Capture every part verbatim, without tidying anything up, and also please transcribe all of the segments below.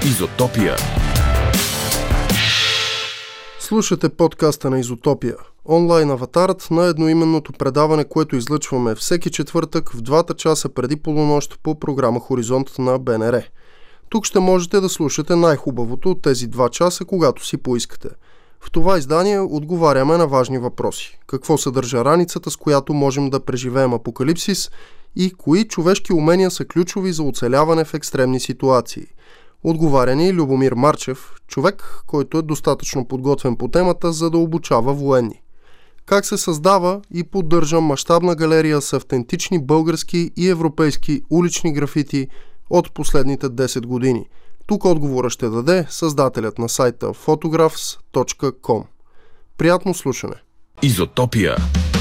Изотопия. Слушате подкаста на Изотопия, онлайн аватарът на едноименното предаване, което излъчваме всеки четвъртък в двата часа преди полунощ по програма Хоризонт на Б Н Р. Тук ще можете да слушате най-хубавото от тези два часа, когато си поискате. В това издание отговаряме на важни въпроси. Какво съдържа раницата, с която можем да преживеем апокалипсис, и кои човешки умения са ключови за оцеляване в екстремни ситуации. Отговаря ни Любомир Марчев, човек, който е достатъчно подготвен по темата, за да обучава военни. Как се създава и поддържа мащабна галерия с автентични български и европейски улични графити от последните десет години? Тук отговора ще даде създателят на сайта photographs точка com. Приятно слушане! Изотопия.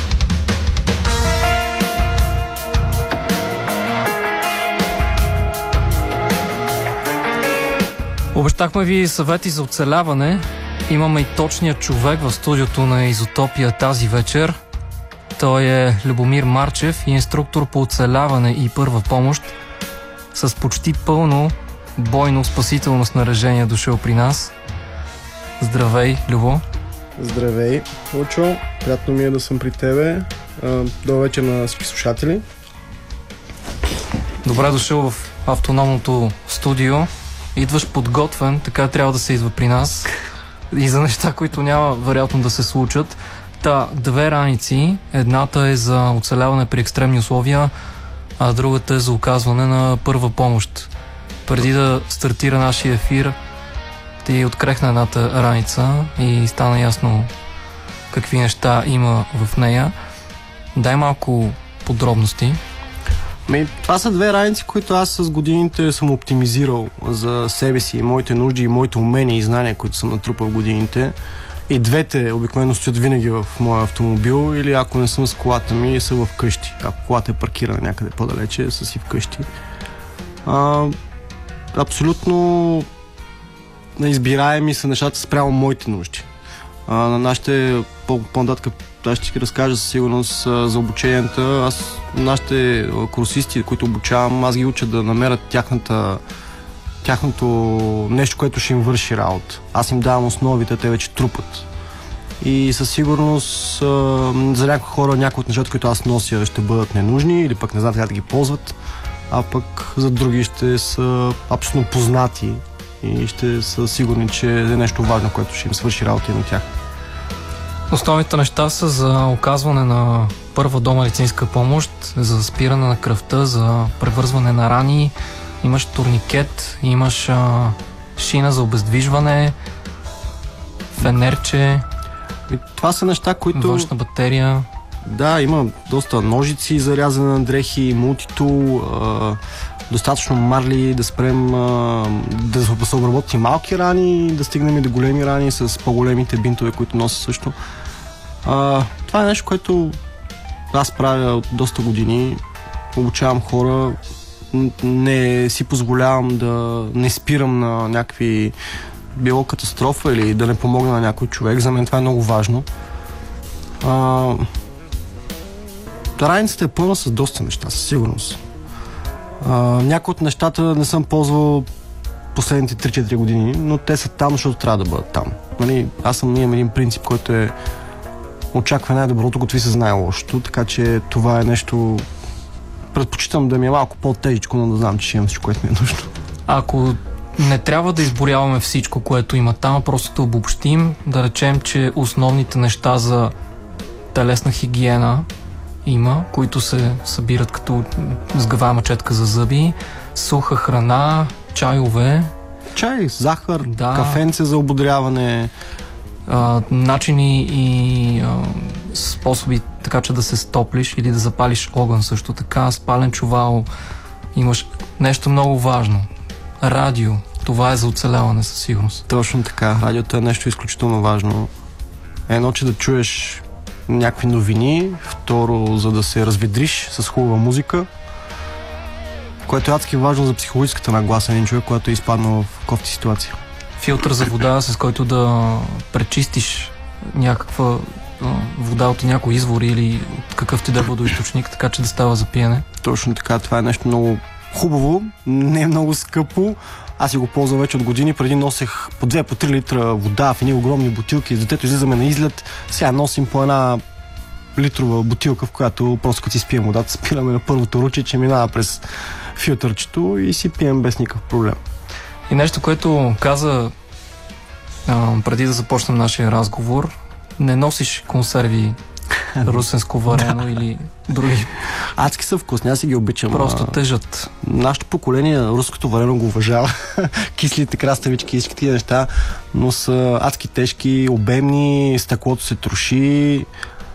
Обещахме ви съвети за оцеляване. Имаме и точния човек в студиото на Изотопия тази вечер. Той е Любомир Марчев, инструктор по оцеляване и първа помощ, с почти пълно бойно спасително снаряжение дошъл при нас. Здравей, Любо! Здравей, Очо! Приятно ми е да съм при тебе. Добър вечер на всички слушатели. Добре дошъл в автономното студио. Идваш подготвен, така трябва да се идва при нас. И за неща, които няма вероятно да се случат. Та, две раници. Едната е за оцеляване при екстремни условия, а другата е за оказване на първа помощ. Преди да стартира нашия ефир, ти открехна едната раница и стана ясно какви неща има в нея. Дай малко подробности. Ми, това са две раници, които аз с годините съм оптимизирал за себе си, моите нужди и моите умения и знания, които съм натрупал в годините. И двете обикновено стоят винаги в моя автомобил, или ако не съм с колата ми, са в къщи. Ако колата е паркирана някъде по-далече, са си вкъщи. А, абсолютно неизбираеми са нещата спрямо моите нужди. А, на нашите по-нататък аз ще ти разкажа със сигурност за обученията. Аз, нашите курсисти, които обучавам, аз ги уча да намерят тяхната, тяхното нещо, което ще им върши работа. Аз им давам основите, те вече трупат. И със сигурност за някои хора някои от нещата, които аз нося, ще бъдат ненужни или пък не знаят как да ги ползват, а пък за други ще са абсолютно познати и ще са сигурни, че е нещо важно, което ще им свърши работа и на тях. Основните неща са за оказване на първа домедицинска помощ, за спиране на кръвта, за превързване на рани. Имаш турникет, имаш а, шина за обездвижване, фенерче. И това са неща, които... външна батерия. Да, има доста ножици за рязане на дрехи, мултитул, а, достатъчно марли да спрем, а, да се обработят и малки рани, да стигнем и до големи рани с по-големите бинтове, които нося също. А, това е нещо, което аз правя от доста години. Обучавам хора, не си позволявам да не спирам на някакви било катастрофа или да не помогна на някой човек. За мен това е много важно. А, раницата е пълна с доста неща, със сигурност. А, някои от нещата не съм ползвал последните три-четири години, но те са там, защото трябва да бъдат там. Нали, аз съм, имам един принцип, който е очаква най-доброто, готви се знае лошото, така че това е нещо... Предпочитам да ми е малко по-тежичко, но да знам, че ще имам всичко, което ми е нужно. Ако не трябва да изборяваме всичко, което има там, просто да обобщим, да речем, че основните неща за телесна хигиена има, които се събират като сгъваема четка за зъби, суха храна, чайове. Чай, захар, да. Кафенце за ободряване. А, начини и а, способи така, че да се стоплиш или да запалиш огън също така, спален чувал. Имаш нещо много важно. Радио. Това е за оцеляване със сигурност. Точно така. Радиото е нещо изключително важно. Едно, че да чуеш някакви новини. Второ, за да се разведриш с хубава музика. Което е адски важно за психологическата нагласа на един човек, който е изпаднал в кофти ситуация. Филтър за вода, с който да пречистиш някаква вода от някой извор или от какъвто и да е водоизточник, така че да става за пиене. Точно така. Това е нещо много хубаво, не е много скъпо, Аз си го ползвам вече от години. Преди носех по две по три литра вода в едни огромни бутилки. Детето излизаме на излет. Сега носим по една литрова бутилка, в която просто като си спием водата, спираме на първото руче, че минава през филтърчето и си пием без никакъв проблем. И нещо, което каза а, преди да започнем нашия разговор, не носиш консерви русенско варено или други. Адски са вкусни, аз си ги обичам. Просто тежат. Нашето поколение руското варено го уважава. Кислите краставички, всички тия неща, но са адски тежки, обемни, стъклото се троши.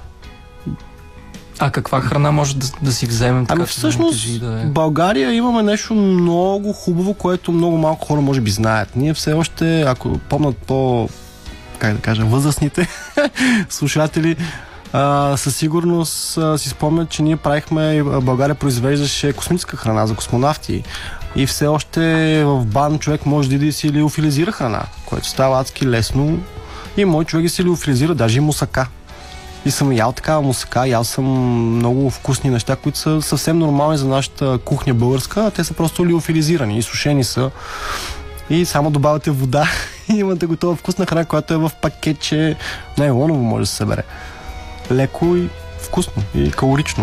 А каква храна може да, да си вземем? Така, ами всъщност тежи, да е... в България имаме нещо много хубаво, което много малко хора може би знаят. Ние все още, ако помнят по, как да кажа, възрастните слушатели, а, със сигурност а, си спомнят, че ние правихме, България произвеждаше космическа храна за космонавти. И все още в БАН човек може да иде и си лиофилизира храна, което става адски лесно. И мой човек да си лиофилизира даже и мусака. И съм ял такава мусака, ял съм много вкусни неща, които са съвсем нормални за нашата кухня българска, а те са просто лиофилизирани и сушени са. И само добавяте вода и имате готова вкусна храна, която е в пакетче, нейлоново може да се събере. Леко и вкусно и калорично.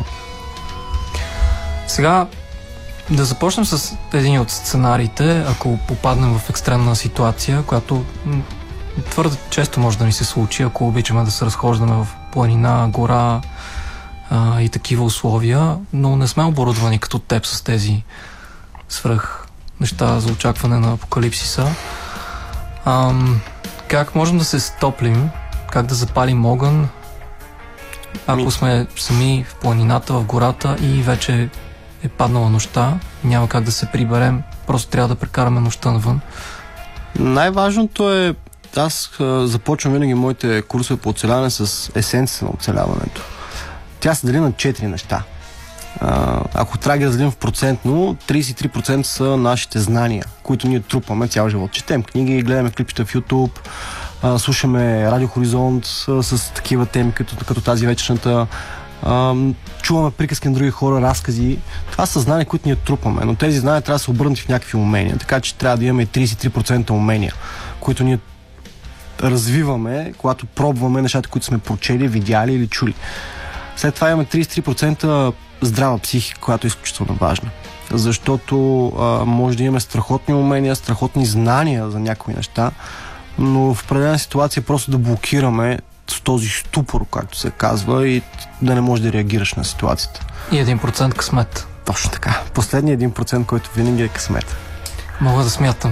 Сега да започнем с един от сценариите, ако попаднем в екстремна ситуация, която твърде често може да ни се случи, ако обичаме да се разхождаме в планина, гора а, и такива условия, но не сме оборудвани като теб с тези свръх неща за очакване на апокалипсиса. Ам, как можем да се стоплим? Как да запалим огън? Ако сме сами в планината, в гората и вече е паднала нощта, няма как да се приберем, просто трябва да прекараме нощта навън. Най-важното е, аз а, започвам винаги моите курсове по оцеляване с есенцията на оцеляването. Тя се дели на четири неща. А, ако трябва да ги разделим в процентно, трийсет и три процента са нашите знания, които ние трупаме цял живот. Четем книги, гледаме клипчета в YouTube, а, слушаме Радио Хоризонт а, с такива теми, като, като тази вечерната. А, чуваме приказки на други хора, разкази. Това са знания, които ние трупаме, но тези знания трябва да се обърнат в някакви умения. Така че трябва да имаме трийсет и три процента умения, които ние развиваме, когато пробваме нещата, които сме прочели, видяли или чули. След това имаме трийсет и три процента здрава психика, която е изключително важна. Защото а, може да имаме страхотни умения, страхотни знания за някои неща, но в определена ситуация просто да блокираме с този ступор, както се казва, и да не можеш да реагираш на ситуацията. И един процент късмет. Точно така. Последният един процент, който винаги е късмет. Мога да смятам.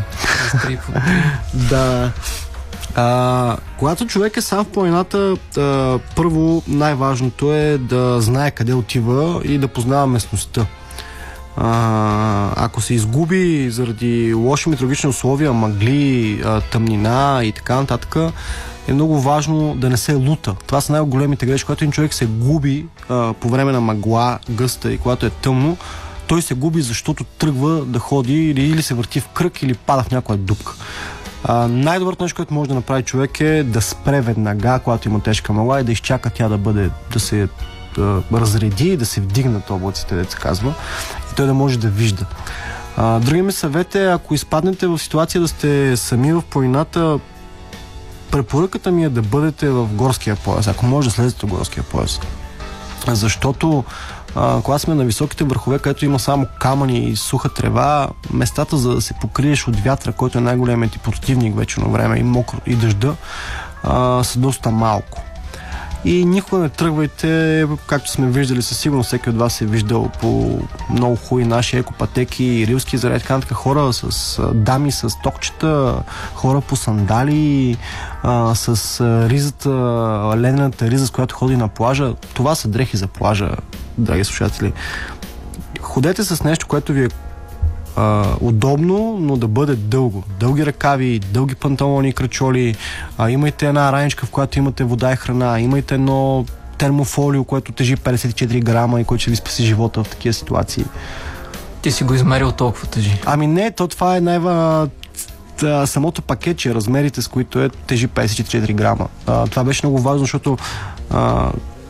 Да. А, когато човек е сам в планината, а, първо най-важното е да знае къде отива и да познава местността. А, ако се изгуби заради лоши метеорологични условия, мъгли, а, тъмнина и така нататък, е много важно да не се лута. Това са най-големите грешки. Когато един човек се губи а, по време на мъгла, гъста и когато е тъмно, той се губи, защото тръгва да ходи или, или се върти в кръг, или пада в някоя дупка. А, най-доброто нещо, което може да направи човек, е да спре веднага, когато има тежка мъгла, и да изчака тя да бъде, да се да разреди и да се вдигнат облаците, да се казва, и той да може да вижда. А, други ми съвет е, ако изпаднете в ситуация да сте сами в планината, препоръката ми е да бъдете в горския пояс, ако може да слезете в горския пояс. Защото а, когато сме на високите върхове, където има само камъни и суха трева, местата за да се покриеш от вятъра, който е най-големият ти противник вечерно време, и мокро, и дъжда, а, са доста малко. И никога не тръгвайте, както сме виждали, със сигурност всеки от вас е виждал по много хубави наши екопатеки, рилски заряд, така нататък, хора с дами с токчета, хора по сандали, а, с ризата, ленената риза, с която ходи на плажа. Това са дрехи за плажа, драги слушатели. Ходете с нещо, което ви е Uh, удобно, но да бъде дълго. Дълги ръкави, дълги панталони и крачоли. Uh, имайте една раничка, в която имате вода и храна. Имайте едно термофолио, което тежи петдесет и четири грама и което ще ви спаси живота в такива ситуации. Ти си го измерил толкова тежи? Ами не, то това е най-ва... самото пакетче, размерите с които е, тежи петдесет и четири грама. Uh, това беше много важно, защото uh,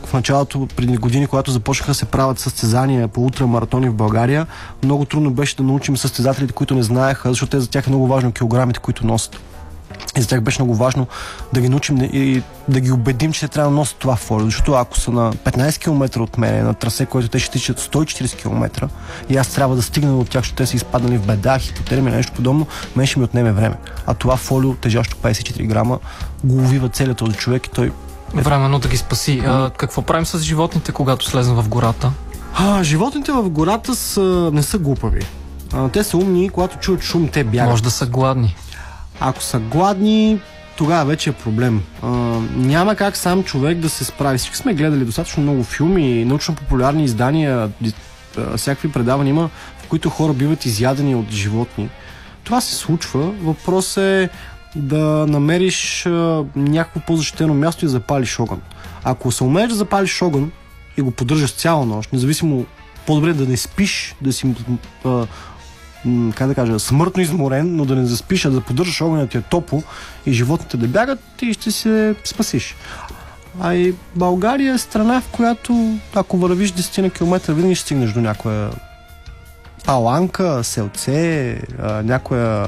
в началото, преди години, когато започнаха да се правят състезания по ултрамаратони в България, много трудно беше да научим състезателите, които не знаеха, защото те за тях е много важно килограмите, които носят. И за тях беше много важно да ги научим и да ги убедим, че те трябва да носят това фолио. Защото ако са на петнайсет километра от мен, на трасе, което те ще тичат сто и четирийсет километра, и аз трябва да стигна до тях, защото те са изпаднали в беда, хипотермия или нещо подобно, мен ще ми отнеме време. А това фолио, тежащо петдесет и четири грама, го увива целият този човек и той... Временно да ги спаси. А, какво правим с животните, когато слезем в гората? А, животните в гората са, не са глупави. А, те са умни и когато чуят шум, те бягат. Може да са гладни. Ако са гладни, тогава вече е проблем. А, няма как сам човек да се справи. Всички сме гледали достатъчно много филми, научно-популярни издания, всякакви предавания има, в които хора биват изядени от животни. Това се случва. Въпрос е да намериш а, някакво по-защитено място и запалиш огън. Ако се умееш да запалиш огън и го поддържаш цяла нощ, независимо, по-добре да не спиш, да си а, как да кажа, смъртно изморен, но да не заспиш, а да поддържаш огъня ти е топло и животните да бягат, ти ще се спасиш. А и България е страна, в която ако вървиш десет километра, винаги ще стигнеш до някоя паланка, селце, някоя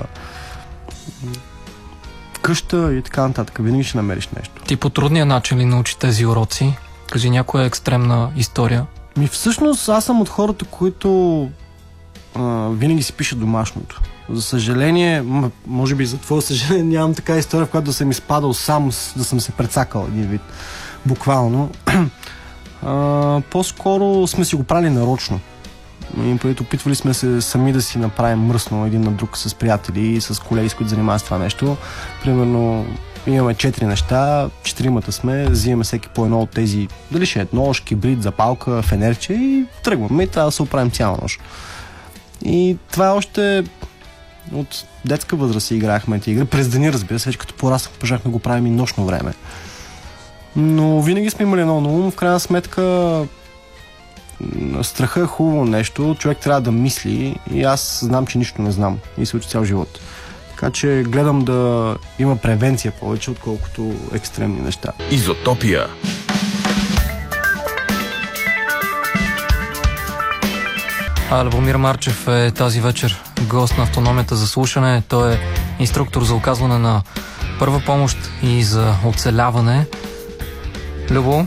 къща и така нататък. Винаги ще намериш нещо. Ти по трудния начин ли научи тези уроци? Кажи някоя екстремна история. Ми всъщност аз съм от хората, които Uh, винаги си пише домашното. За съжаление, м- може би за твое съжаление, нямам така история, в която да съм изпадал сам, да съм се прецакал един вид. Буквално. uh, по-скоро сме си го правили нарочно. И преди опитвали сме се сами да си направим мръсно един на друг с приятели и с колеги, с които занимават с това нещо. Примерно имаме четири неща, четиримата сме, взимаме всеки по едно от тези, дали ще е нож, кибрид, запалка, фенерче и тръгваме и трябва да се оправим цяла нощ. И това е още от детска възраст си играехме тези игри. През деня, разбира се, като пораснах, пожахме да го правим и нощно време. Но винаги сме имали едно на ум. В крайна сметка страха е хубаво нещо. Човек трябва да мисли и аз знам, че нищо не знам. И се учи цял живот. Така че гледам да има превенция повече, отколкото екстремни неща. Изотопия. А Любомир Марчев е тази вечер гост на Автономията за слушане. Той е инструктор за оказване на първа помощ и за оцеляване. Любо,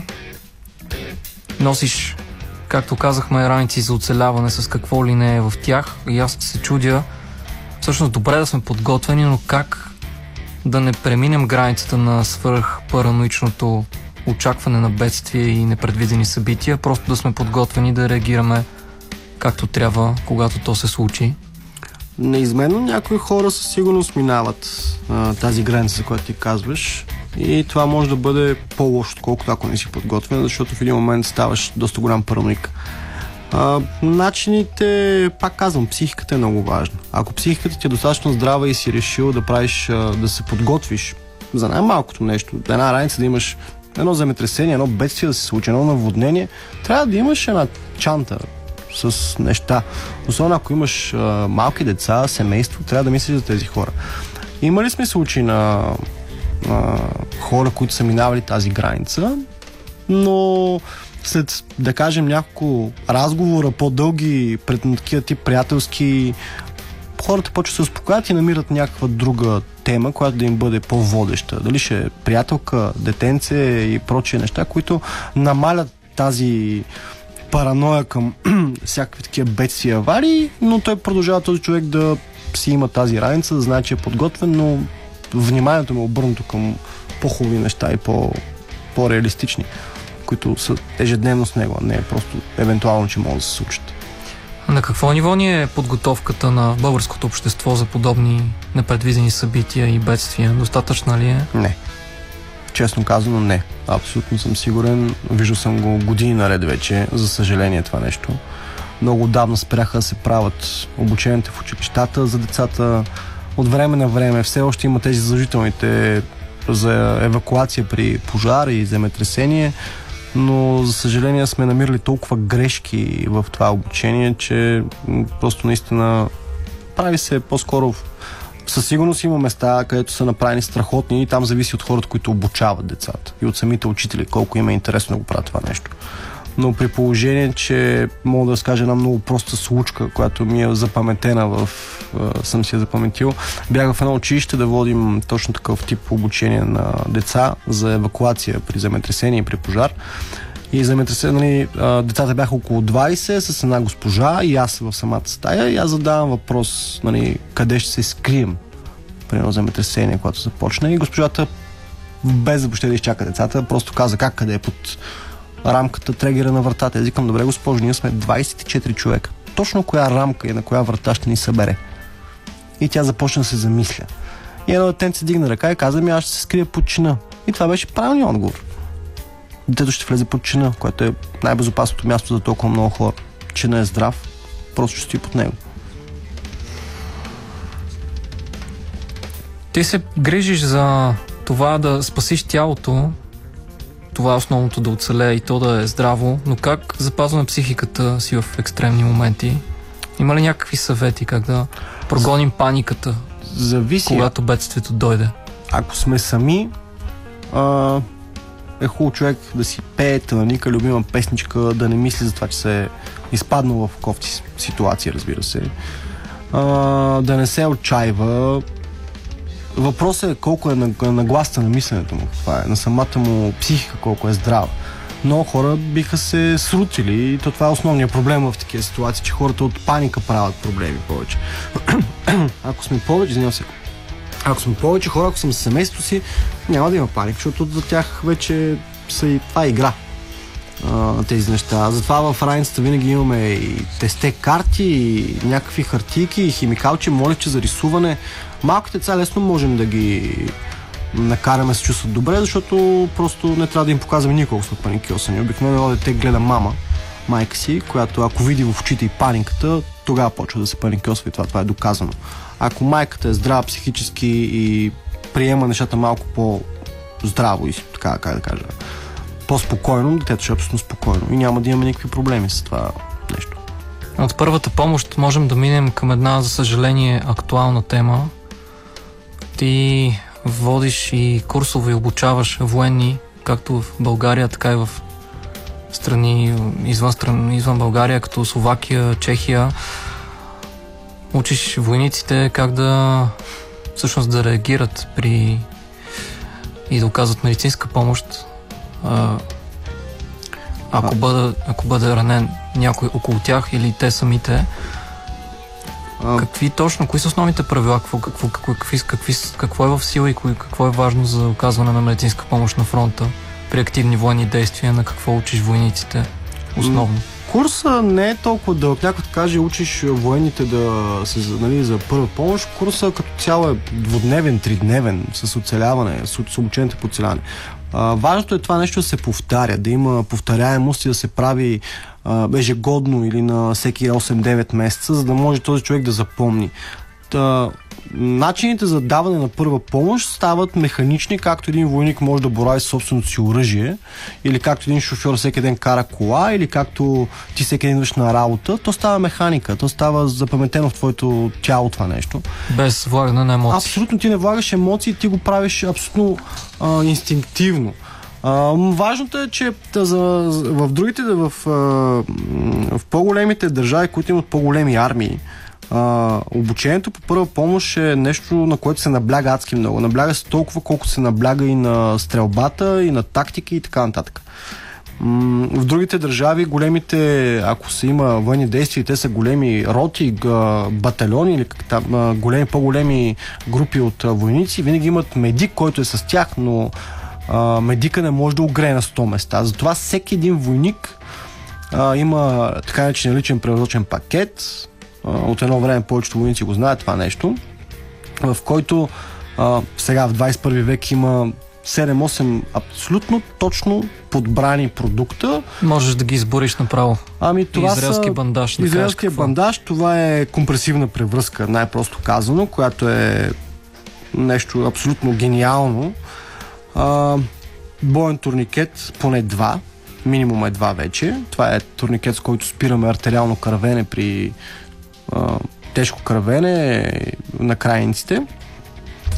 носиш, както казахме, раници за оцеляване, с какво ли не е в тях. И аз се чудя, всъщност добре да сме подготвени, но как да не преминем границата на свръхпараноичното очакване на бедствия и непредвидени събития, просто да сме подготвени да реагираме както трябва, когато то се случи? Неизменно някои хора със сигурност минават а, тази граница, за която ти казваш, и това може да бъде по-лошо, отколкото ако не си подготвен, защото в един момент ставаш доста голям параноик. А, начините, пак казвам, психиката е много важна. Ако психиката ти е достатъчно здрава и си решил да правиш, а, да се подготвиш за най-малкото нещо, една раница да имаш едно земетресение, едно бедствие да се случи, едно наводнение, трябва да имаш една чанта с неща. Особено ако имаш а, малки деца, семейство, трябва да мислиш за тези хора. Има ли сме случаи на а, хора, които са минавали тази граница, но след, да кажем, няколко разговора, по-дълги, пред такива тип приятелски, хората почват да се успокоят и намират някаква друга тема, която да им бъде по-водеща. Дали ще е приятелка, детенце и прочие неща, които намалят тази параноя към всякакви такива бедствия, аварии, но той продължава този човек да си има тази раница, да знае, че е подготвен, но вниманието му е обърнато към по-хубави неща и по- по-реалистични, които са ежедневно с него, а не е просто евентуално, че могат да се случат. На какво ниво ни е подготовката на българското общество за подобни непредвидени събития и бедствия? Достатъчна ли е? Не. Честно казано, не. Абсолютно съм сигурен. Виждал съм го години наред вече. За съжаление това нещо. Много отдавна спряха да се правят обученията в училищата за децата. От време на време все още има тези задължителните за евакуация при пожар и земетресение, но за съжаление сме намирали толкова грешки в това обучение, че просто наистина прави се по-скоро със сигурност има места, където са направени страхотни и там зависи от хората, които обучават децата и от самите учители, колко им е интересно да го правят това нещо. Но при положение, че мога да скажа една много проста случка, която ми е запаметена в... съм си я запаметил. Бях в едно училище да водим точно такъв тип обучение на деца за евакуация при земетресение и при пожар. И земетресение, нали, децата бяха около двайсет с една госпожа и аз в самата стая и аз задавам въпрос, нали, къде ще се скрием при едно земетресение, когато започне, и госпожата без да въобще да изчака децата, просто каза как, къде е под рамката, трегера на вратата. Аз викам, добре госпожо, ние сме двайсет и четири човека. Точно коя рамка и на коя врата ще ни събере? И тя започна да се замисля. И едно детенце дигна ръка и каза ми, аз ще се скрия под чина. И това беше правилният отговор. Детето ще влезе под чина, което е най-безопасното място за толкова много хора. Чина е здрав, просто ще стои под него. Ти се грижиш за това да спасиш тялото, това е основното, да оцелее и то да е здраво, но как запазваме психиката си в екстремни моменти? Има ли някакви съвети как да прогоним паниката, зависи, когато бедствието дойде? Ако сме сами, а, е хубаво човек да си пее тънаника, любима песничка, да не мисли за това, че се е изпаднал в кофти ситуация, разбира се. А, да не се отчаива. Въпросът е колко е нагласта на мисленето му, това е, на самата му психика, колко е здрава. Много хора биха се срутили и то това е основният проблем в такива ситуации, че хората от паника правят проблеми повече. Ако сме повече, извинявам се, ако сме повече хора, ако съм с семейството си, няма да има паника, защото за тях вече са и това игра, а, тези неща. Затова в раницата винаги имаме и тесте карти, и някакви хартийки, и химикалче, молекче за рисуване. Малките деца лесно можем да ги накараме да се чувстват добре, защото просто не трябва да им показваме никога сме паникьосани. Обикновено дете гледа мама, майка си, която ако види в очите и паниката, тогава почва да се паникьосва и това, това е доказано. Ако майката е здрава психически и приема нещата малко по-здраво и така, как да кажа, по-спокойно, детето ще е абсолютно спокойно и няма да имаме никакви проблеми с това нещо. От първата помощ можем да минем към една, за съжаление, актуална тема. Ти водиш и курсове и обучаваш военни, както в България, така и в страни извън, страни, извън България, като Словакия, Чехия. Учиш войниците как да всъщност да реагират при и да оказват медицинска помощ, а, ако, бъде, ако бъде ранен някой около тях или те самите. А... Какви точно, кои са основните правила, какво, какво, какво, какви, какви, какво е в сила и какво е важно за оказване на медицинска помощ на фронта при активни военни действия, на какво учиш войниците основно? Курса не е толкова дълъг. Някой каже, учиш военните да се, нали, за първа помощ. Курса като цяло е двудневен, тридневен, с оцеляване, с обучените по оцеляване. А, важното е това нещо да се повтаря, да има повторяемост и да се прави а, ежегодно или на всеки осем-девет месеца, за да може този човек да запомни. Та, начините за даване на първа помощ стават механични, както един войник може да борави с собственото си оръжие, или както един шофьор всеки ден кара кола, или както ти всеки ден идваш на работа, то става механика, то става запаметено в твоето тяло това нещо. Без влагане на емоции. Абсолютно ти не влагаш емоции, ти го правиш абсолютно а, инстинктивно. А, важното е, че за, в другите, в, в по-големите държави, които имат по-големи армии, Uh, обучението по първа помощ е нещо, на което се набляга адски много. Набляга се толкова, колко се набляга и на стрелбата, и на тактика и така нататък. Mm, в другите държави големите, ако се има военни действия, те са големи роти, батальони или как там, големи, по-големи групи от войници, винаги имат медик, който е с тях, но uh, медика не може да огрее на сто места. Затова всеки един войник uh, има така наречен личен превозочен пакет. От едно време повечето войници го знаят това нещо, в който а, сега в двайсет и първи век има седем-осем абсолютно точно подбрани продукта. Можеш да ги избориш направо. Ами това израелски са... бандаж. Да израелския бандаж, това е компресивна превръзка, най-просто казано, която е нещо абсолютно гениално. А, боен турникет, поне два, минимум е два вече. Това е турникет, с който спираме артериално кървене при тежко кръвене на крайниците.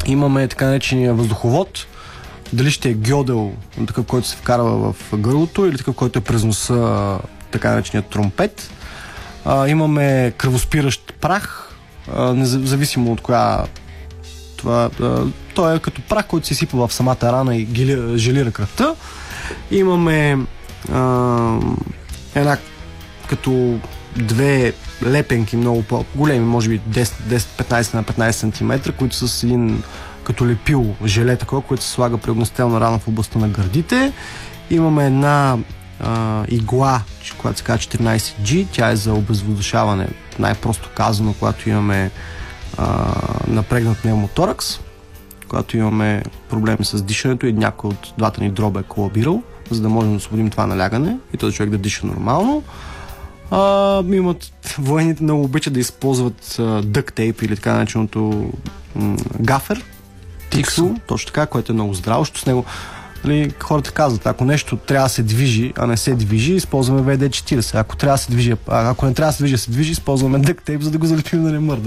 Имаме така наречения въздуховод. Дали ще е гьодел, такъв, който се вкарва в гърлото, или такъв, който е през носа, така нареченият тромпет. А, имаме кръвоспиращ прах, а, независимо от коя това. А, той е като прах, който се сипва в самата рана и гели, желира кръвта. Имаме а, една като две лепенки, много по-големи, може би десет-петнайсет на петнайсет сантиметра, които са с един като лепило желе такова, което се слага при огнестрелна рана в областта на гърдите. Имаме една а, игла, която се казва четиринайсет джи, тя е за обезвъздушаване, най-просто казано, когато имаме а, напрегнат пневмоторакс, когато имаме проблеми с дишането и някой от двата ни дроба е колабирал, за да можем да освободим това налягане и този човек да диша нормално. А, имат, военните много обичат да използват дък тейп или така нареченото м- гафер. Тиксо, точно така, което е много здраво, защото с него, нали, хората казват, ако нещо трябва да се движи, а не се движи, използваме ви ди четирийсет. Ако трябва да се движи, а ако не трябва да се движи, се движи, използваме дък тейп, за да го залепим да не мърда.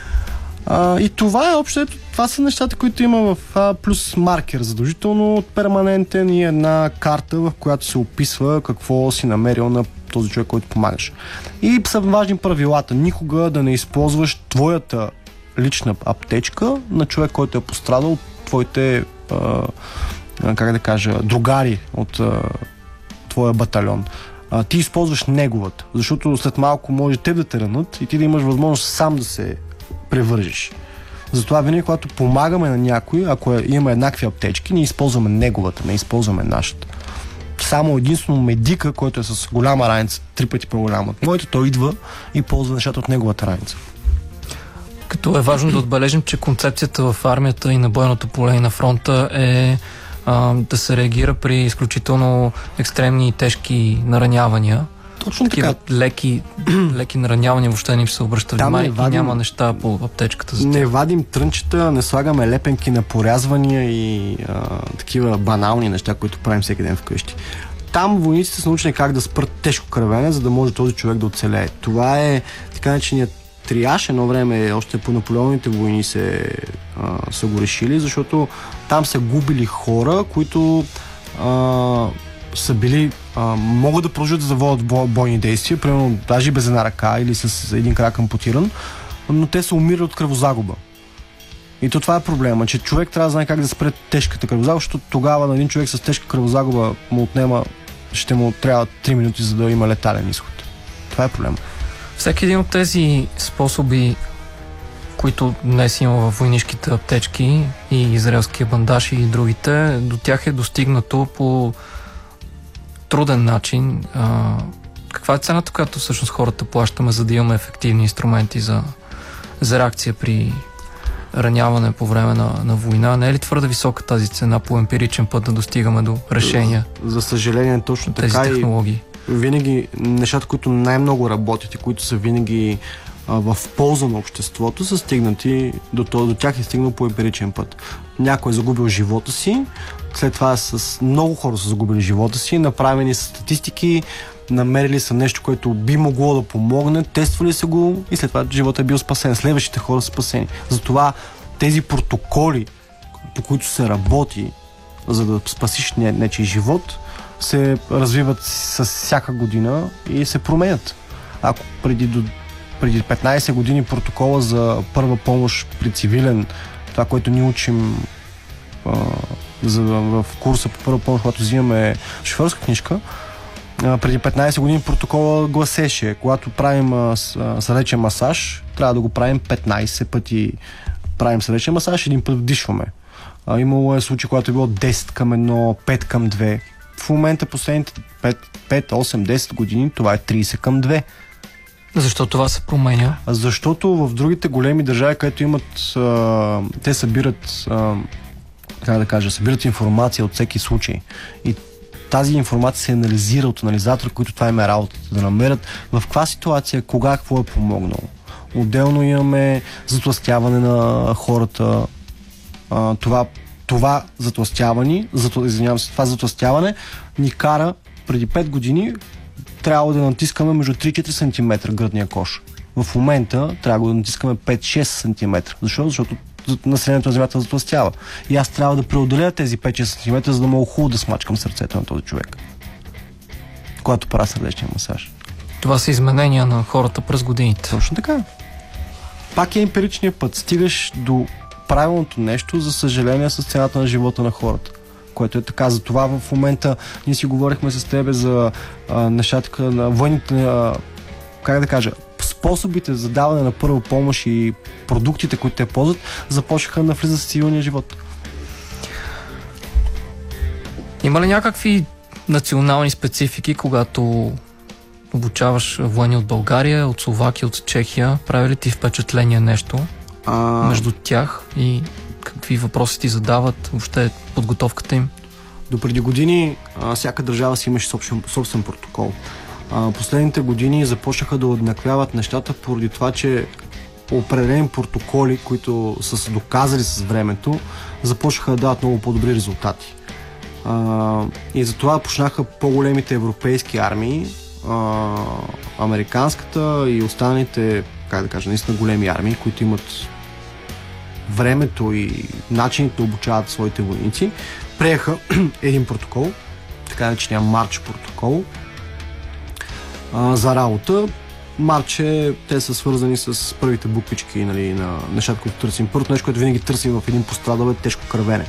А, и това е общо, това са нещата, които има в а, плюс маркер, задължително перманентен и една карта, в която се описва какво си намерил на този човек, който помагаш. И са важни правилата. Никога да не използваш твоята лична аптечка на човек, който е пострадал от твоите а, как да кажа, другари от а, твоя батальон. А, ти използваш неговата, защото след малко може те да те ранат и ти да имаш възможност сам да се превържиш. Затова винаги, когато помагаме на някой, ако е, имаме еднакви аптечки, ние използваме неговата, не използваме нашата. Само единствено медика, който е с голяма раница, три пъти по-голяма от моята, той идва и ползва нещата от неговата раница. Като е важно да отбележим, че концепцията в армията и на бойното поле и на фронта е а, да се реагира при изключително екстремни и тежки наранявания. Точно такива така. Леки, леки наранявания въобще не им се обръща внимание и няма неща по аптечката за тях. Не вадим трънчета, не слагаме лепенки на порязвания и а, такива банални неща, които правим всеки ден вкъщи. Там войниците са научени как да спрат тежко кръвене, за да може този човек да оцелее. Това е така нареченият триаж. Едно време още по Наполеоновите войни се, а, са го решили, защото там са губили хора, които а, са били, а, могат да продължат да водят бойни действия, примерно даже без една ръка или с един крак ампутиран, но те са умирали от кръвозагуба. И то това е проблема, че човек трябва да знае как да спре тежката кръвозагуба, защото тогава на един човек с тежка кръвозагуба му отнема, ще му трябва три минути, за да има летален изход. Това е проблема. Всеки един от тези способи, които днес има в войнишките аптечки и израелския бандаж и другите, до тях е достигнато по труден начин. А, каква е цената, която всъщност хората плащаме, за да имаме ефективни инструменти за, за реакция при раняване по време на, на война? Не е ли твърде висока тази цена по емпиричен път да достигаме до решения? За, за съжаление, точно тези така технологии. И винаги нещата, които най-много работят и които са винаги а, в полза на обществото, са стигнати до, до тях е стигнал по емпиричен път. Някой е загубил живота си, след това с много хора са загубили живота си, направени са статистики, намерили са нещо, което би могло да помогне, тествали са го и след това живота е бил спасен. Следващите хора са спасени. Затова тези протоколи, по които се работи, за да спасиш не, нечий живот, се развиват с всяка година и се променят. Ако преди, до, преди петнайсет години протокола за първа помощ при цивилен, това, което ние учим а, за, в курса по първа помощ, когато взимаме шофьорска книжка, а, преди петнайсет години протокола гласеше, когато правим а, сърдечен масаж, трябва да го правим петнайсет пъти. Правим сърдечен масаж, един път вдишваме. А, имало е случай, когато е било десет към едно, пет към две. В момента последните пет, осем, десет години това е трийсет към две. Защо това се променя? Защото в другите големи държави, където имат, а, те събират, а, как да кажа, събират информация от всеки случай. И тази информация се анализира от анализатори, които това им е работата, да намерят в каква ситуация, кога, какво е помогнало. Отделно имаме затлъстяване на хората. А, това Това затлъстяване, затл... извинявам се, това затлъстяване ни кара преди пет години трябва да натискаме между три-четири сантиметра гръдния кош. В момента трябва да натискаме пет-шест сантиметра. Защо? Защото населението на Земята затлъстява. И аз трябва да преодоля тези пет-шест сантиметра, за да мога хубаво да смачкам сърцето на този човек, когато правя сърдечния масаж. Това са изменения на хората през годините. Точно така. Пак е емпиричният път. Стигаш до правилното нещо, за съжаление, с цената на живота на хората. Което е така. Затова в момента ние си говорихме с тебе за а, нещата на военните, а, как да кажа, способите за даване на първа помощ и продуктите, които те ползват, започнаха да влизат в цивилния живот. Има ли някакви национални специфики, когато обучаваш военни от България, от Словакия, от Чехия? Прави ли ти впечатление нещо а... между тях и какви въпроси ти задават, въобще подготовката им? До преди години а, всяка държава си имаше собствен, собствен протокол. А, последните години започнаха да уеднаквяват нещата поради това, че определени протоколи, които са се доказали с времето, започнаха да дават много по-добри резултати. А, и затова почнаха по-големите европейски армии, а, американската и останалите, как да кажа, наистина големи армии, които имат времето и начините да обучават своите войници, приеха един протокол, така наречения Марч протокол, а, за работа. Марч е, те са свързани с първите буквички, нали, на нещата, които търсим. Първото нещо, което винаги търсим в един пострадал, е тежко кървене.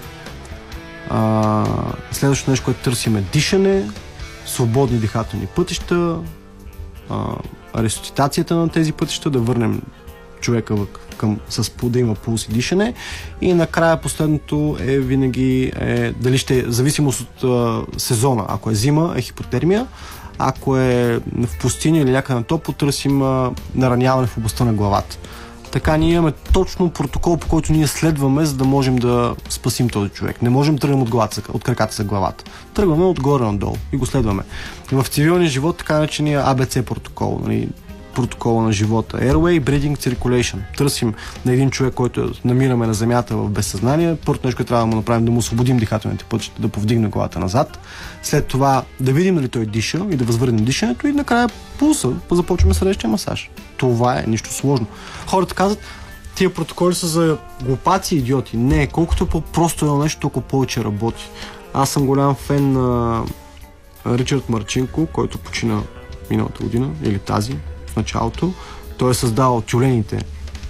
А, следващото нещо, което търсим, е дишане, свободни дихателни пътища, а, ресусцитацията на тези пътища, да върнем човека към, с да има пулс и дишане. И накрая последното е винаги е, дали ще е зависимост от а, сезона. Ако е зима, е хипотермия. Ако е в пустиня или някъде на топло, търсим а, нараняване в областта на главата. Така ние имаме точно протокол, по който ние следваме, за да можем да спасим този човек. Не можем да тръгнем от, главата, от краката за главата. Тръгваме отгоре надолу и го следваме. В цивилния живот така наречения А Б Ц протокол, нали, протокола на живота. Airway, Breathing, Circulation. Търсим на един човек, който намираме на земята в безсъзнание. Първото нещо, което трябва да му направим, да му освободим дихателните пътища, да повдигне главата назад. След това да видим дали той диша и да възвърнем дишането и накрая пулса, започваме сърдечния масаж. Това е нищо сложно. Хората казват, тия протоколи са за глупаци и идиоти. Не, колкото по-просто е нещо, толкова повече работи. Аз съм голям фен на Ричард Марчинко, който почина миналата година или тази, в началото. Той е създал Тюлените,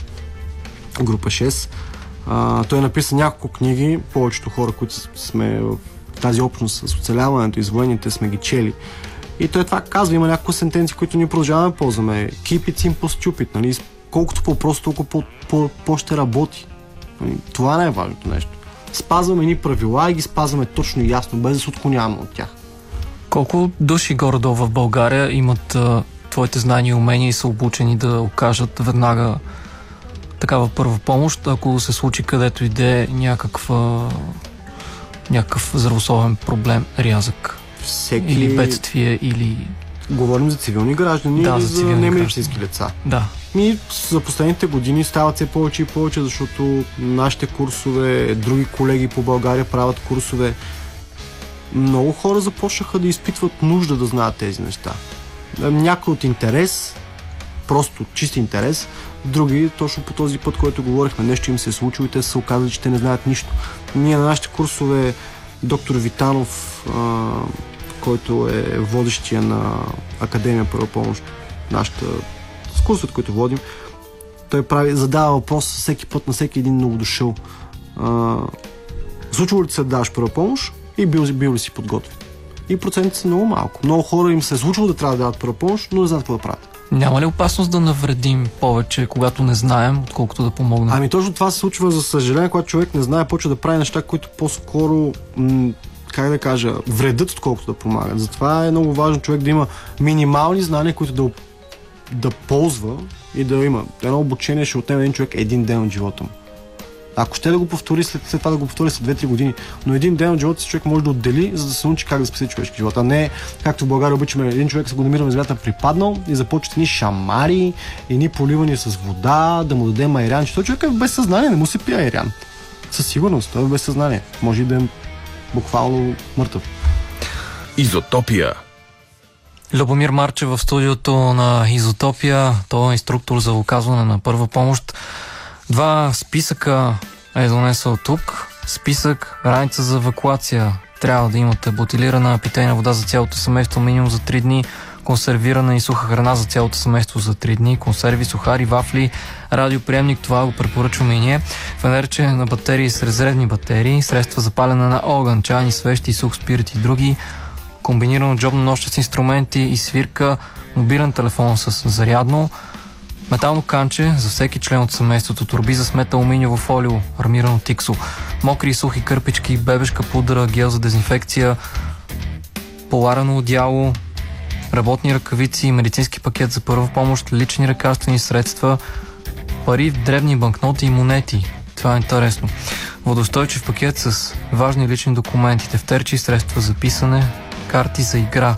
група шест. А, той е написан няколко книги. Повечето хора, които сме в тази общност с оцеляването и с военните, сме ги чели. И той това казва. Има няколко сентенции, които ние продължаваме да ползваме. Keep it simple stupid. Нали? Колкото по-просто, толкова по, по, по ще работи. Нали? Това не е важното нещо. Спазваме ни правила и ги спазваме точно и ясно, без да се отклоняваме от тях. Колко души горе-долу в България имат а, твоите знания и умения и са обучени да окажат веднага такава първа помощ, ако се случи където иде някаква някакъв здравословен проблем, рязък? Всеки... Или бедствие, или... Говорим за цивилни граждани да, или за, за немедицински лица? Да. И за последните години стават все повече и повече, защото нашите курсове, други колеги по България правят курсове. Много хора започнаха да изпитват нужда да знаят тези неща. Някой от интерес, просто чист интерес, други точно по този път, който говорихме, нещо им се е случило и те се оказали, че те не знаят нищо. Ние на нашите курсове, доктор Витанов, а, който е водещия на Академия Първа помощ, нашата с курсовете, които водим, той прави, задава въпрос всеки път на всеки един новодошъл. А, случва ли се да даваш първа помощ и бил, бил ли си подготвен? И процентите са много малко. Много хора им се е случило да трябва да дават първа помощ, но не знаят какво да правят. Няма ли опасност да навредим повече, когато не знаем, отколкото да помогнем? Ами точно това се случва, за съжаление, когато човек не знае, почва да прави неща, които по-скоро, м- как да кажа, вредят, отколкото да помагат. Затова е много важно човек да има минимални знания, които да, да ползва и да има. Едно обучение ще отнеме един човек един ден от живота му. Ако ще да го повтори след, след това да го повтори след две-три години, но един ден от живота си човек може да отдели, за да се научи как да спаси човешки живот. А не, както в България обичаме, един човек се го намира на земята припаднал и започват едни шамари, едни поливани с вода, да му даде айран. Че той човек е без съзнание, не му се пие айран. Със сигурност, той е без съзнание. Може и да е буквално мъртъв. Изотопия. Любомир Марчев в студиото на Изотопия. Той е инструктор за оказване на първа помощ. Два списъка е донесъл тук. Списък раница за евакуация. Трябва да имате бутилирана питейна вода за цялото семейство минимум за три дни, консервирана и суха храна за цялото семейство за три дни, консерви, сухари, вафли, радиоприемник, това го препоръчваме и ние, фенерче на батерии с резервни батерии, средства за палене на огън, чайни свещи, сух спирит и други, комбинирано джобно нощче с инструменти и свирка, мобилен телефон с зарядно, метално канче за всеки член от семейството, торби за смет, алуминиево фолио, армирано тиксо, мокри и сухи кърпички, бебешка пудра, гел за дезинфекция, поларено одяло, работни ръкавици, медицински пакет за първа помощ, лични лекарствени средства, пари в дребни банкноти и монети. Това е интересно. Водостойчив пакет с важни лични документи, тефтерчи, средства за писане, карти за игра.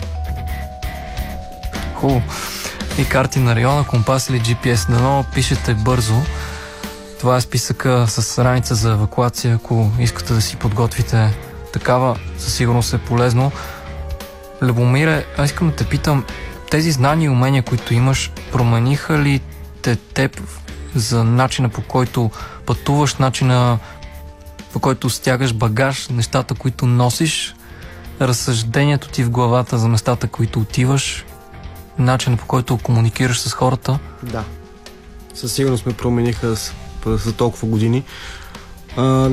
Хубаво. И карти на района, компас или джи пи ес. Дано пишете бързо. Това е списъка с раница за евакуация. Ако искате да си подготвите такава, със сигурност е полезно. Любомире, аз искам да те питам, тези знания и умения, които имаш, промениха ли те теб за начина, по който пътуваш, начина, по който стягаш багаж, нещата, които носиш, разсъждението ти в главата за местата, които отиваш, начина, по който комуникираш с хората? Да. Със сигурност ме промениха за толкова години. А,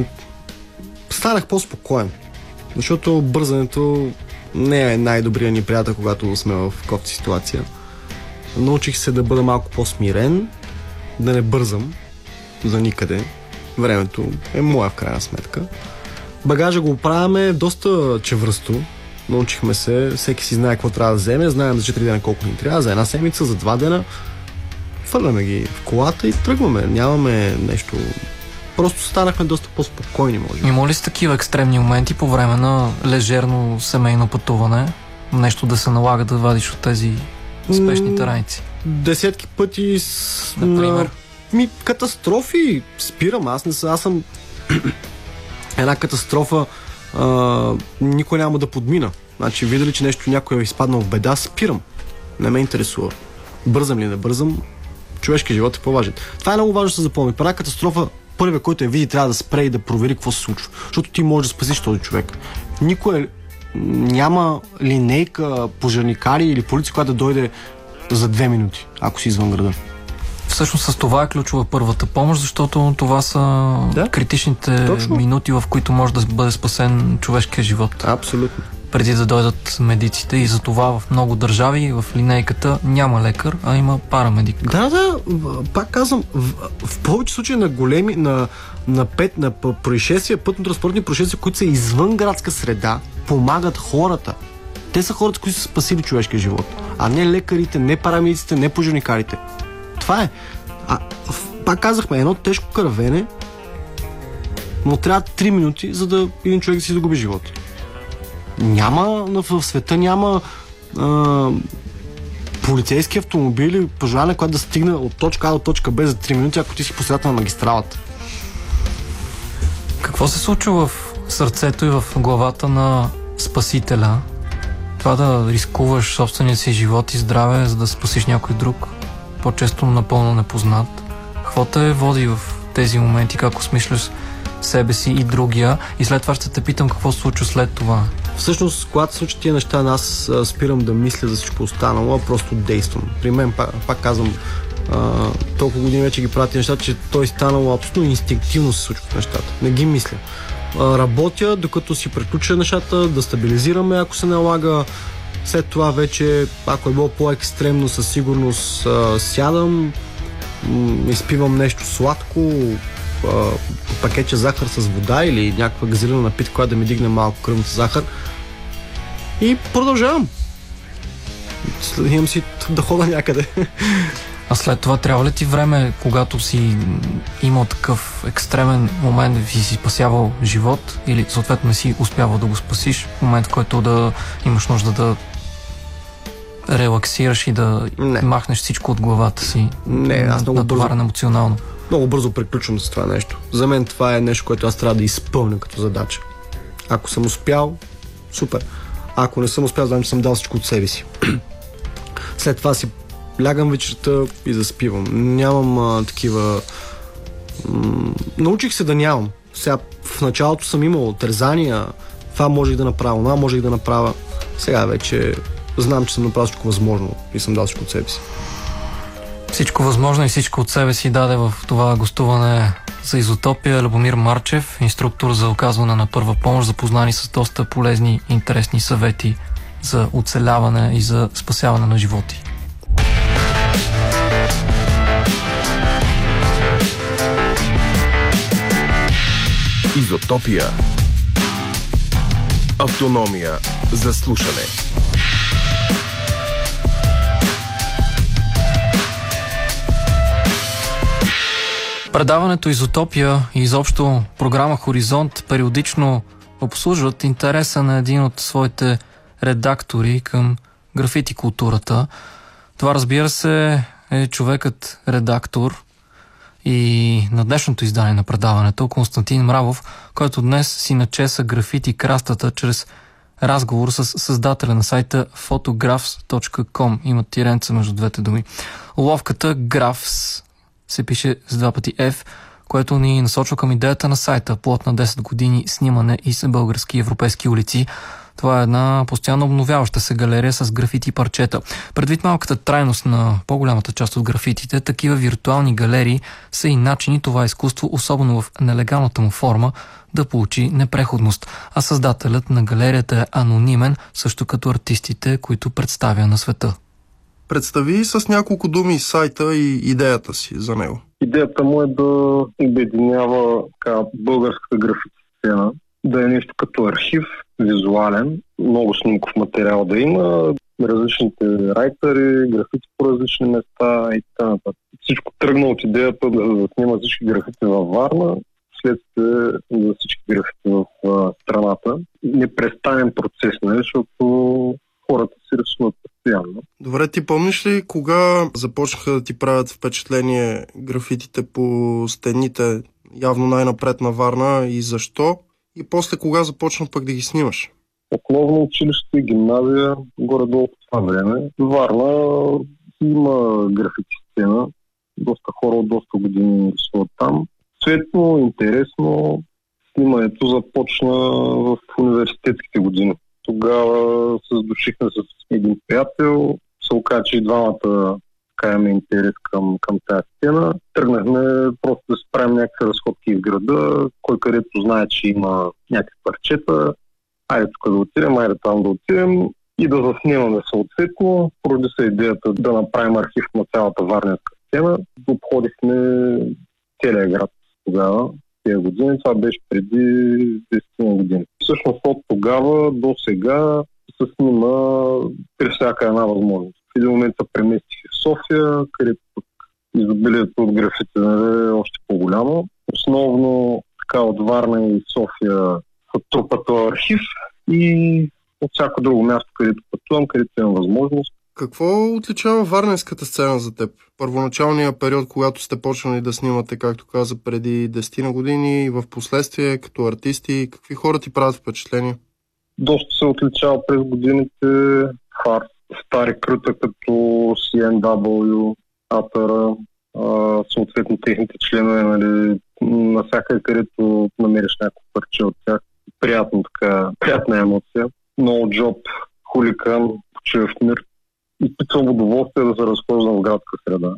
станах по-спокоен, защото бързането не е най-добрият ни приятел, когато сме в кофти ситуация. Научих се да бъда малко по-смирен, да не бързам за никъде. Времето е моя в крайна сметка. Багажа го оправяме доста чевръсто. Научихме се, всеки си знае какво трябва да вземе, знаем за четири дена колко ни трябва, за една седмица, за два дена. Фърляме ги в колата и тръгваме. Нямаме нещо... Просто станахме доста по-спокойни, може би. Има ли си такива екстремни моменти по време на лежерно семейно пътуване? Нещо да се налага да вадиш от тези спешните раници? Десетки пъти с... Например? Ми, катастрофи спирам. Аз не съм... Аз съм... Една катастрофа а, никой няма да подмина. Значи, видя че нещо някой е изпаднал в беда, спирам. Не ме интересува. Бързам ли, не бързам, човешки живот е по-важен. Това е много важно да се запомни. При една катастрофа, първият, който я види, трябва да спре и да провери какво се случва. Защото ти можеш да спасиш този човек. Никой няма линейка, пожарникари или полиция, която да дойде за две минути, ако си извън града. Всъщност с това е ключова първата помощ, защото това са да? критичните Точно. минути, в които може да бъде спасен човешкия живот. Абсолютно. Преди да дойдат медиците, и за това в много държави в линейката няма лекар, а има парамедик. Да, да, пак казвам, в, в повече случаи на големи, на, на пет, на происшествия, пътно-транспортни происшествия, които са извън градска среда, помагат хората. Те са хората, които са спасили човешкия живот, а не лекарите, не парамедиците, не пожарникарите. Това е. А, пак казахме, едно тежко кървене му трябва три минути, за да един човек да си загуби живота. Няма, в света няма а, полицейски автомобили, пожелание, която да стигне от точка А до точка Б за три минути, ако ти си по средата на магистралата. Какво се случва в сърцето и в главата на спасителя? Това да рискуваш собствения си живот и здраве, за да спасиш някой друг, по-често напълно непознат. Какво те води в тези моменти, как осмисляш себе си и другия, и след това ще те питам какво се случва след това. Всъщност, когато се случат тия неща, аз спирам да мисля за всичко останало, а просто действам. При мен, пак, пак казвам, а, толкова години вече ги правя тия неща, че той станало абсолютно инстинктивно се случват нещата. Не ги мисля. А, работя, докато си приключа нещата, да стабилизираме, ако се налага. След това вече, ако е било по-екстремно, със сигурност а, сядам, м- изпивам нещо сладко, а, пакетче захар с вода или някаква газирана напитка, която да ми дигне малко кръвната захар и продължавам. След имам си да хода някъде. А след това трябва ли ти време, когато си имал такъв екстремен момент и си спасявал живот, или съответно не си успявал да го спасиш, момент, в който да имаш нужда да релаксираш и да не. махнеш всичко от главата си? Не, аз много натоварен бързо, емоционално. Много бързо приключвам с това нещо. За мен това е нещо, което аз трябва да изпълня като задача. Ако съм успял, супер. Ако не съм успял, знам, че съм дал всичко от себе си. След това си лягам вечерта и заспивам. Нямам а, такива М- научих се да нямам. Сега в началото съм имал тързания, това можех да направя, това можех да направя. Сега вече знам, че съм направил всичко възможно и съм дал всичко от себе си. Всичко възможно и всичко от себе си даде в това гостуване за Изотопия Любомир Марчев, инструктор за оказване на първа помощ, запознани с доста полезни и интересни съвети за оцеляване и за спасяване на животи. Изотопия. Автономия за слушане. Предаването Изотопия и изобщо програма Хоризонт периодично обслужват интереса на един от своите редактори към графити културата. Това, разбира се, е човекът редактор и на днешното издание на предаването Константин Мравов, който днес си начеса графити крастата чрез разговор с създателя на сайта photographs точка com. Има тиренца между двете думи. Уловката Graphs се пише с два пъти F, което ни насочва към идеята на сайта. Плод на десет години снимане из български и европейски улици. Това е една постоянно обновяваща се галерия с графити парчета. Предвид малката трайност на по-голямата част от графитите, такива виртуални галерии са и начини това изкуство, особено в нелегалната му форма, да получи непреходност. А създателят на галерията е анонимен, също като артистите, които представя на света. Представи с няколко думи сайта и идеята си за него. Идеята му е да обединява така, българската графити сцена, да е нещо като архив, визуален, много снимков материал да има, различните райтери, графити по различни места и така нататък. Всичко тръгна от идеята да, да снима всички графити във Варна, следствие за всички графити в а, страната. Непрестанен процес, не, защото хората си рисуват постоянно. Добре, ти помниш ли кога започнаха да ти правят впечатление графитите по стените, явно най-напред на Варна, и защо? И после кога започна пък да ги снимаш? Основно училище и гимназия, горе-долу по това време. Варна има графити сцена, доста хора от доста години рисуват там. Светно, интересно, снимането започна в университетските години. Тогава се сдушихме с един приятел, се оказа, че и двамата така имаме интерес към, към тази сцена. Тръгнахме просто да справим някакви разходки из града, кой където знае, че има някакви парчета. Айде тук да отидем, айде там да отидем и да заснемаме съответно. Породи се идеята да направим архив на цялата варненска сцена. Обходихме целия град тогава, тези години. Това беше преди десет години. Всъщност от тогава до сега се снима при всяка една възможност. В един момент се преместих в София, където изобилието от графити е още по-голямо. Основно така от Варна и София са трупата архив и от всяко друго място, където пътувам, където имам възможност. Какво отличава варненската сцена за теб? Първоначалният период, когато сте почнали да снимате, както каза, преди десет години, и в последствие като артисти, какви хора ти правят впечатление? Доста се отличава през годините фарс. Стари кръта като Си Ен Дабъл Ю, Атъра, съответно техните членове, нали, навсякъде, където намериш някакво парче от тях. Приятно така, приятна емоция. No Job, Хуликан, Почив мир. Изпитвам удоволствие да се разхождам в градска среда.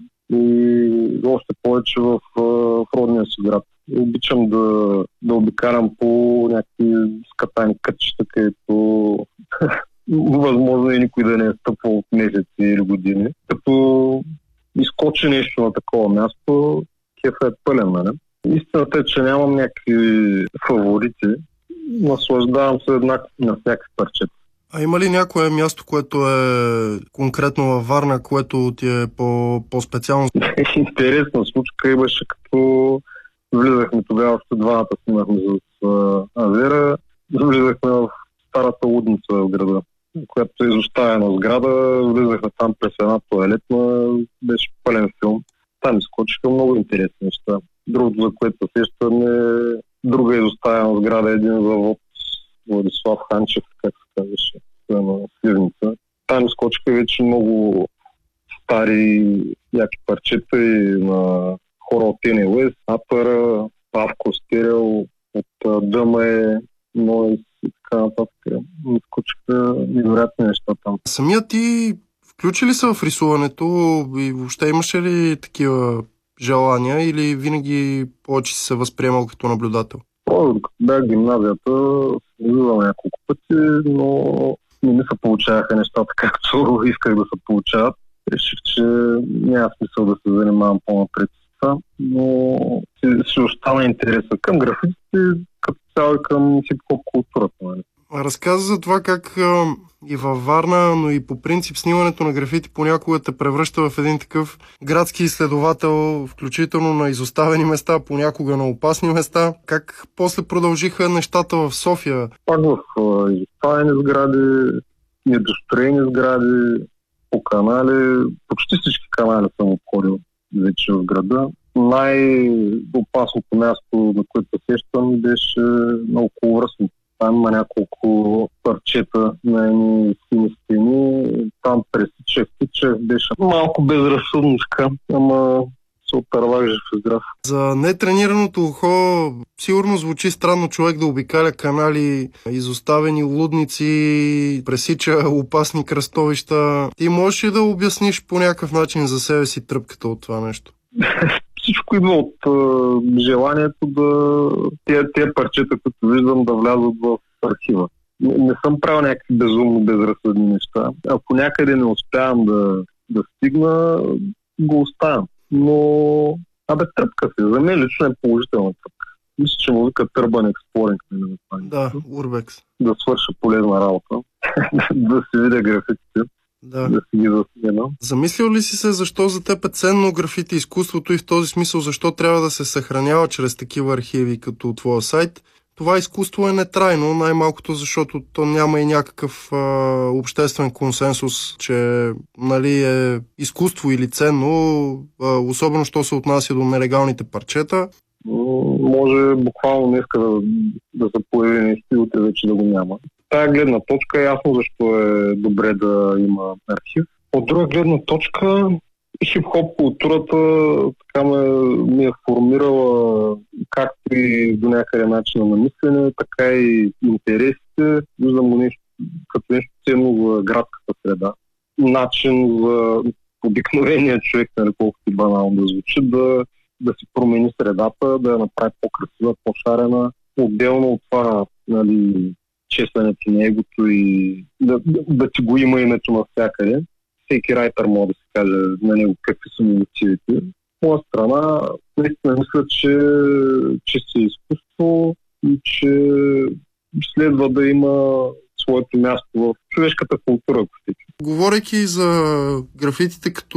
И още повече в, в родния си град. Обичам да, да обикарам по някакви скатани кътчета, където възможно и никой да не е стъпвал от месеци или години. Като изкочи нещо на такова място, кефът е пълен, нали? Истината е, че нямам някакви фаворити. Наслаждавам се еднакво на всяка парчета. А има ли някое място, което е конкретно във Варна, което ти е по, по-специално? Интересна случка имаше, като влизахме тогава, още двамата снимахме с Азера, влизахме в старата лудница в града, която е изоставена сграда, влизахме там през една тоалетна, беше пълен филм. Там изкочиха много интересни неща. Другото, за което сещам, е друга изоставена сграда, един завод, Владислав Ханчев, как се казваше, на Сливница. Там изкочиха вече много стари яки парчета и на хора от Ен Ел Noise, Apara, Pavko Stereo, от Дъме, Noise и така нататък. Изкучиха невероятни неща там. Самия ти включи ли се в рисуването и въобще имаше ли такива желания или винаги повече си се възприемал като наблюдател? О, като бях гимназията, виждам няколко пъти, но не ми се получаваха нещата, както исках да се получават. Реших, че няма смисъл да се занимавам по-напред с това, но си, си остана интереса към графитите, като цяло и към хип-хоп културата. Нали? Разказа за това как а, и във Варна, но и по принцип снимането на графити понякога те превръща в един такъв градски изследовател, включително на изоставени места, понякога на опасни места. Как после продължиха нещата в София? Пак в а, изоставени сгради, недостроени сгради, по канали, почти всички канали съм обходил вече в града. Най-опасното място, на което се сещам, беше на околовръстно. Там има няколко парчета на едни сини стени. Там пресичах, тичах, беше малко безразсъдно така, ама се отървах жив и здрав. За нетренираното ухо сигурно звучи странно човек да обикаля канали, изоставени лудници, пресича опасни кръстовища. Ти можеш ли да обясниш по някакъв начин за себе си тръпката от това нещо? Всичко идва от uh, желанието да тези, тези парчета, които виждам, да влязат в архива. Не, не съм правил някакви безумно безразсъдни неща. Ако някъде не успявам да, да стигна, го оставям. Но, абе, тръпка се. За мен лично е положителна тръпка. Мисля, че му вика Urban Exploring. Да, Urbex. Да свърша полезна работа. Да си видя графитите. Да. Да си ги засмена. Замислил ли си се защо за теб е ценно графити изкуството и в този смисъл защо трябва да се съхранява чрез такива архиви като твоя сайт? Това изкуство е нетрайно, най-малкото защото то няма и някакъв а, обществен консенсус, че нали, е изкуство или ценно, а, особено що се отнася до нелегалните парчета. Може буквално днеска да, да се появи нещо и утре вече да го няма. Тая гледна точка е ясно защо е добре да има архив. От друга гледна точка, хип-хоп културата така ме, ми е формирала както и до някъде начина на мислене, така и интересите. Виждам го нещо, като нещо ценно за градската среда. Начин за обикновения човек, нали, колкото и банално да звучи, да, да си промени средата, да я направи по-красива, по-шарена. Отделно от това, нали, честването на егото и да, да, да ти го има името навсякъде. Всеки райтър може да се каже на него какви са мотивите. От моя страна, наистина мисля, че, че си изкуство и че следва да има своето място в човешката култура. Говорейки за графитите като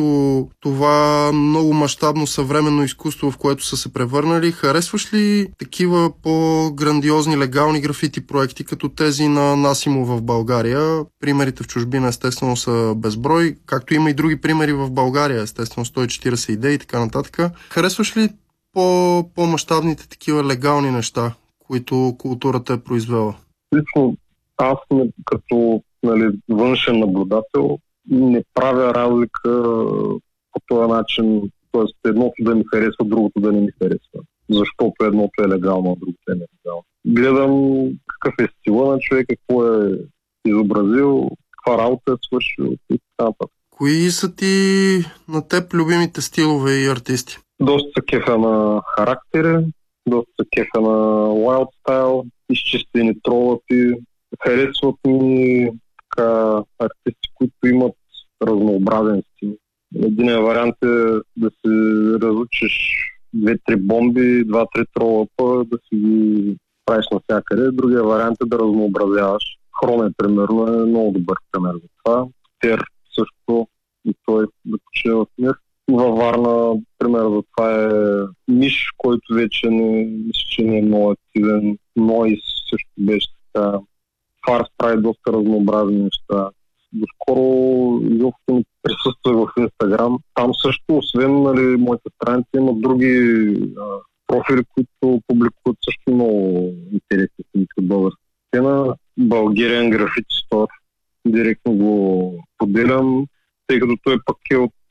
това много мащабно съвременно изкуство, в което са се превърнали, харесваш ли такива по-грандиозни легални графити проекти, като тези на Насимо в България? Примерите в чужбина естествено са безброй, както има и други примери в България, естествено сто и четирийсет идеи и така нататък. Харесваш ли по- по-мащабните такива легални неща, които културата е произвела? Лично аз като, нали, външен наблюдател не правя разлика по този начин, т.е. едното да ми харесва, другото да не ми харесва. Защото едното е легално, а другото е нелегално. Гледам какъв е стила на човек, какво е изобразил, каква работа е свършил и така нататък. Кои са ти на теб любимите стилове и артисти? Доста са кефа на характери, доста са кефа на wild style, изчистени тролъпи. Харесват ми така артисти, които имат разнообразен стил. Единият вариант е да си разучиш две-три бомби, два-три тролъпа, да си ги правиш навсякъде. Другия вариант е да разнообразяваш. Хроме, примерно, е много добър пример за това. Тер също и той да почива в мир. Във Варна, пример за това е Миш, който вече не, мисля, че не е много активен. Нойс също беше така. Фарс прави доста разнообразни неща. Доскоро изобщо не присъствах в Инстаграм. Там също, освен, нали, моите страници, има други а, профили, които публикуват също много интересни книги от българска сцена. Bulgarian Graffiti Store. Директно го поделям, тъй като той пък е от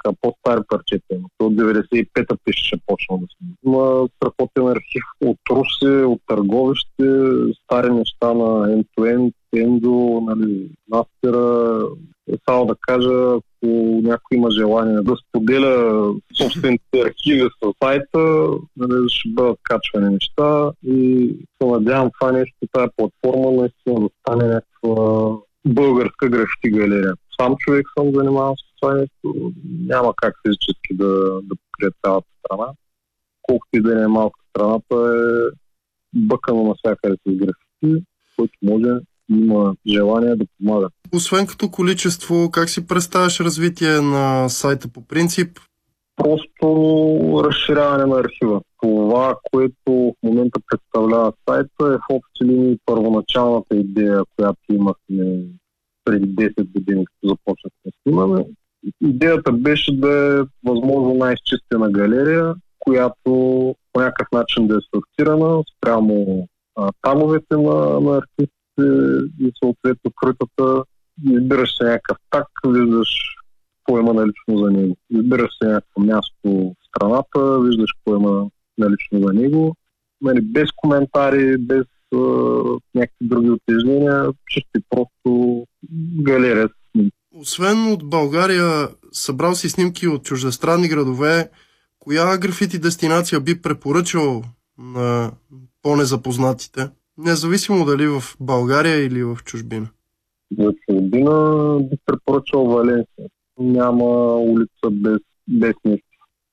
така, по-стари парчета. От деветдесет и пета пише, почна да се. Има страхотен архив от Русе, от Търговище, стари неща на End-to-End, Ендо, нали, Мастера. Е, само да кажа, ако някой има желание да споделя собствените архиви с сайта, нали, ще бъдат качвани неща и се надявам това нещо, тази платформа наистина да стане някаква българска графити галерия. Сам човек съм занимавал с това нещо. Няма как физически да, да покрия цялата страна. Колкото и да не е малка страната, е бъкано навсякъде с графити, който може, има желание да помага. Освен като количество, как си представяш развитие на сайта по принцип? Просто разширяване на архива. Това, което в момента представлява сайта, е в общи линии първоначалната идея, която имахме преди десет години, като започнахме да снимаме. Идеята беше да е възможно най-изчистена галерия, която по някакъв начин да е сортирана спрямо а, тамовете на, на артистите и съответно крътата. Избираш се някакъв так, виждаш какво има налично за него. Избираш се някакво място в страната, виждаш какво има налично за него. Нали, без коментари, без uh, някакви други отежнения, чисто и просто галерия. Освен от България, събрал си снимки от чуждестранни градове. Коя графити дестинация би препоръчал на по-незапознатите? Независимо дали в България или в чужбина. За чужбина би препоръчал Валенсия. Няма улица без, без нищо.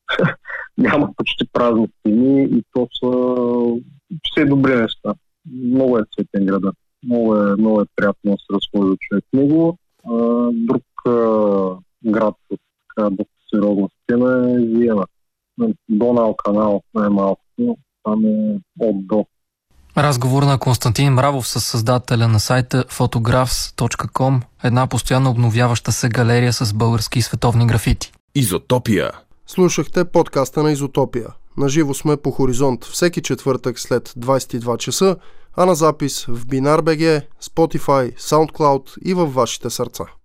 Няма почти празни стени и то са все добри неща. Много е цветен града. Много е, много е приятно да се разхожда човек в него. А, друг а, град с така доста сериозна стена е Виена. Донал канал най-малко. Там е от до. Разговор на Константин Мравов с създателя на сайта фотографс точка ком, една постоянно обновяваща се галерия с български и световни графити. Изотопия. Слушахте подкаста на Изотопия. Наживо сме по Хоризонт всеки четвъртък след двадесет и два часа, а на запис в Бинар точка би джи, Spotify, SoundCloud и във вашите сърца.